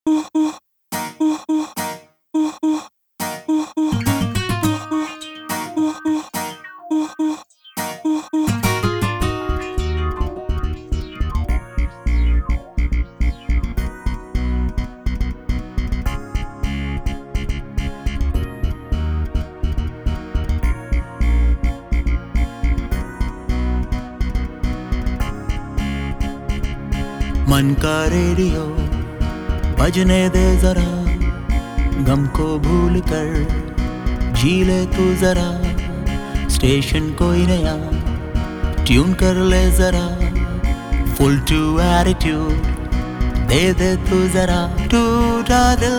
मन का रेडियो बजने दे जरा, गम को भूल कर जी ले तू जरा। स्टेशन कोई नया ट्यून कर ले जरा, फुल टू एटीट्यूड दे दे तू जरा। टूटा दिल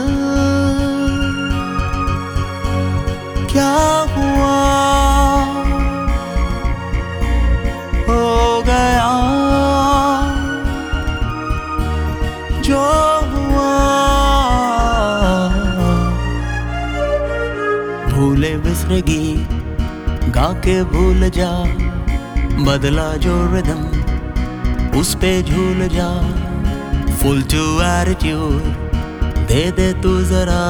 क्या हुआ, हो गया जो हुआ। भूले बिसरेगी गा के भूल जा, बदला जो रिदम उस पे झूल जा। फुल टू एटीट्यूड दे दे तू जरा।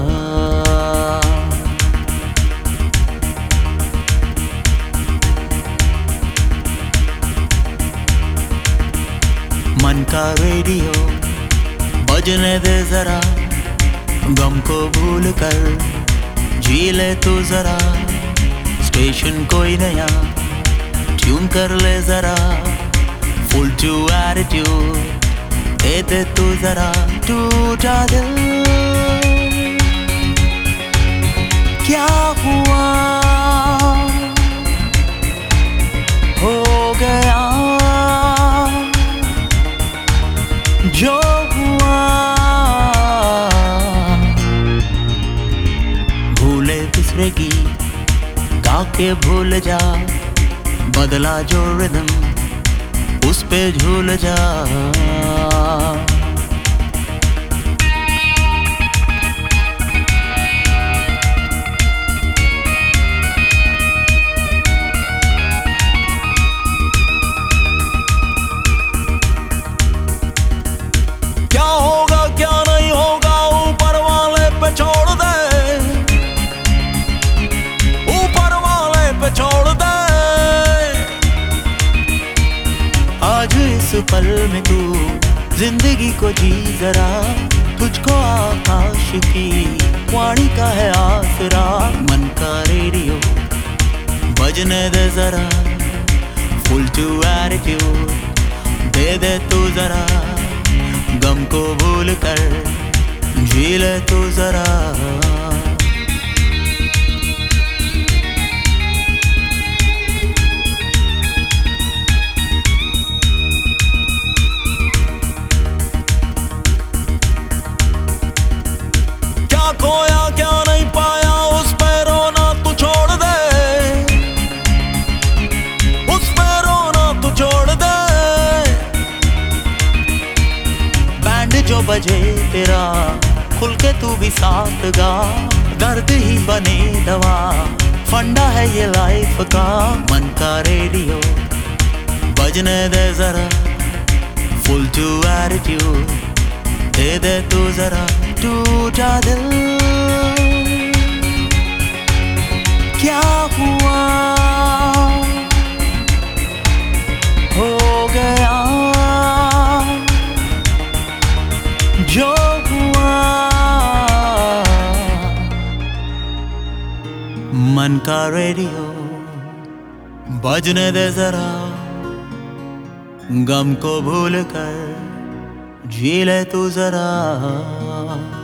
मन का रेडियो बजने दे जरा, गम को भूल कर जी ले तू जरा। स्टेशन कोई नया ट्यून कर ले जरा, फुल टू एटीट्यूड दे दे तू जरा। टूटा दिल क्या हुआ, हो गया जो हुआ। भूले बिसरेगी गा के भूल जा, बदला जो रिदम उस पे झूल जा। क्या होगा क्या नहीं होगा ऊपर वाले पे छोड़ दे, ऊपर वाले पे छोड़ दे। आज इस पल में तू जिंदगी को जी जरा, तुझको आकाश की वाणी का है आसरा। मन का रेडियो बजने दे जरा, फुल टू एटीट्यूड दे दे तू जरा। गम को भूल कर जी ले तू जरा। क्या खोया क्या नहीं पाया उस पे रोना तू छोड़ दे, उस पे रोना तू छोड़ दे। जो बजे तेरा खुल के तू भी साथ गा, दर्द ही बने दवा, फंडा है ये लाइफ का। मन का रेडियो बजने दे जरा, फुल टू एटीट्यूड दे दे तू जरा। टूटा दिल क्या हुआ, हो गया जो हुआ। मन का रेडियो बजने दे जरा, गम को भूल कर जी ले तू जरा।